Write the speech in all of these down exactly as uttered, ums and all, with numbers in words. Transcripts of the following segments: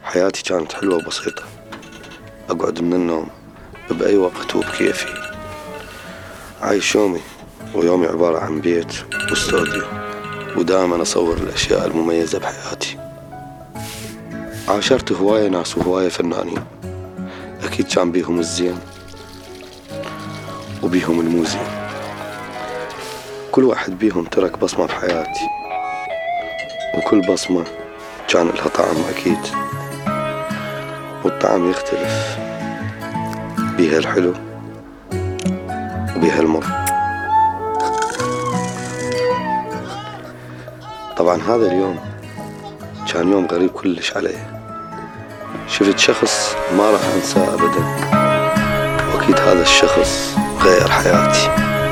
حياتي كانت حلوة وبسيطة، أقعد من النوم بأي وقت وبكيفي، عايش يومي ويومي عبارة عن بيت واستوديو، ودائما أصور الأشياء المميزة بحياتي. عاشرت هواية ناس وهواية فنانين، أكيد كان بيهم الزين وبيهم الموزين، كل واحد بيهم ترك بصمة بحياتي، وكل بصمة كان لها طعم أكيد، والطعم يختلف، بيها الحلو وبيها المر. طبعا هذا اليوم كان يوم غريب كلش علي، شفت شخص ما راح أنساه أبدا، وأكيد هذا الشخص غير حياتي.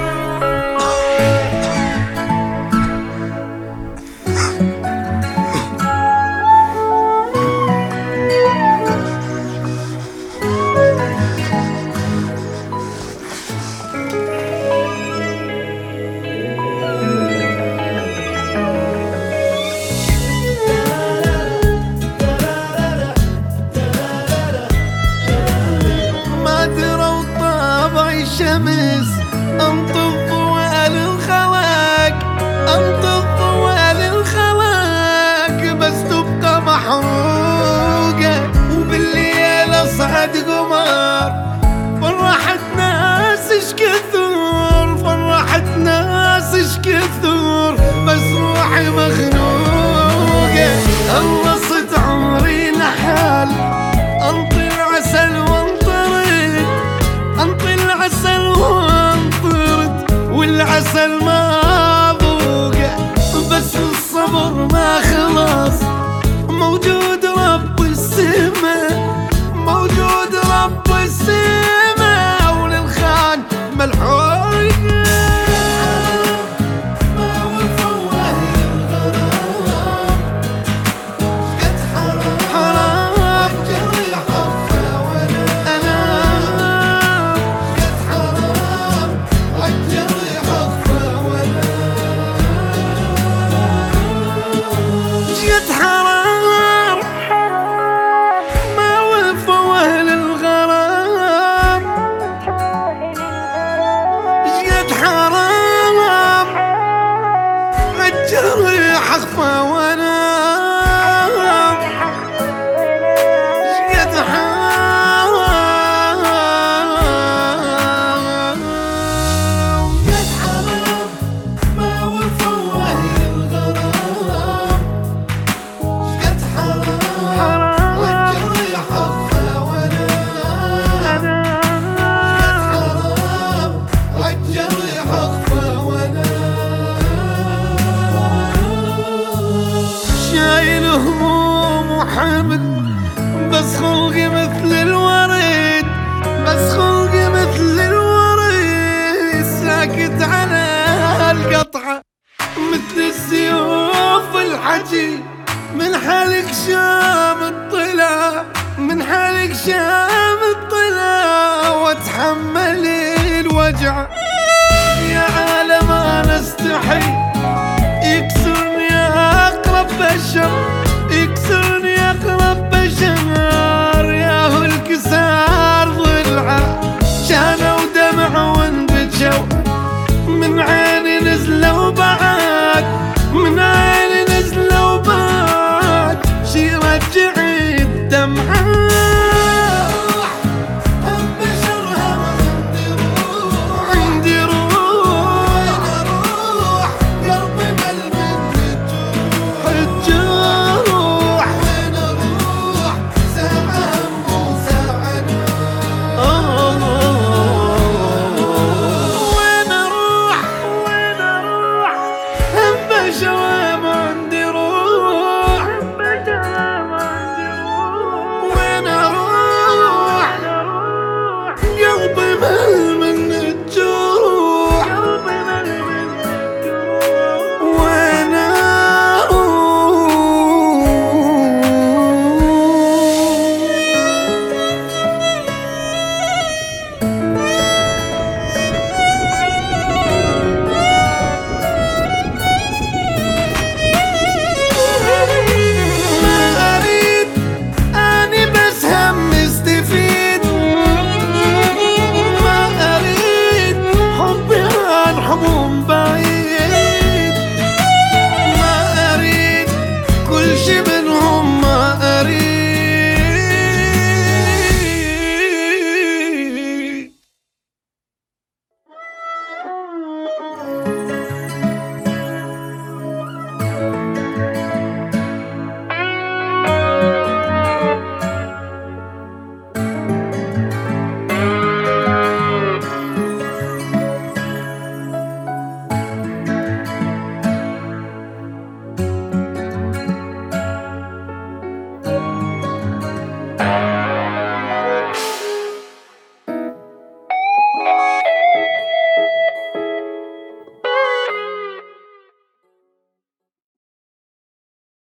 الشمس انطف ضوال الخلاق، انطف ضوال الخلاق، بس تبقى محروقة، وبالليل اصعد قمر، فرحت ناس اش كثر، فرحت ناس اش كثر، بس روحي مخنوقة. خلصت عمري لحال، انطي العسل وانطرد، انطي العسل وانطرد، والعسل ما ذوقه، بس الصبر ما خلص، موجود رب السما، موجود رب السما، وللخان ملحوقه. جريح اخفى وانام، شقد حرام، شقد حرام ما وفى وهي الغرام، شقد حرام والجريح اخفى وانام، شقد حرام والجريح اخفى وانام. شايل هموم وحمل، بس خلقي مثل الورد، بس خلقي مثل الورد، ساكت على القطعة مثل السيوف الحجي، من حالك شام الطلا، من حالك شام الطلا، واتحمل الوجع. يا عالم انا استحي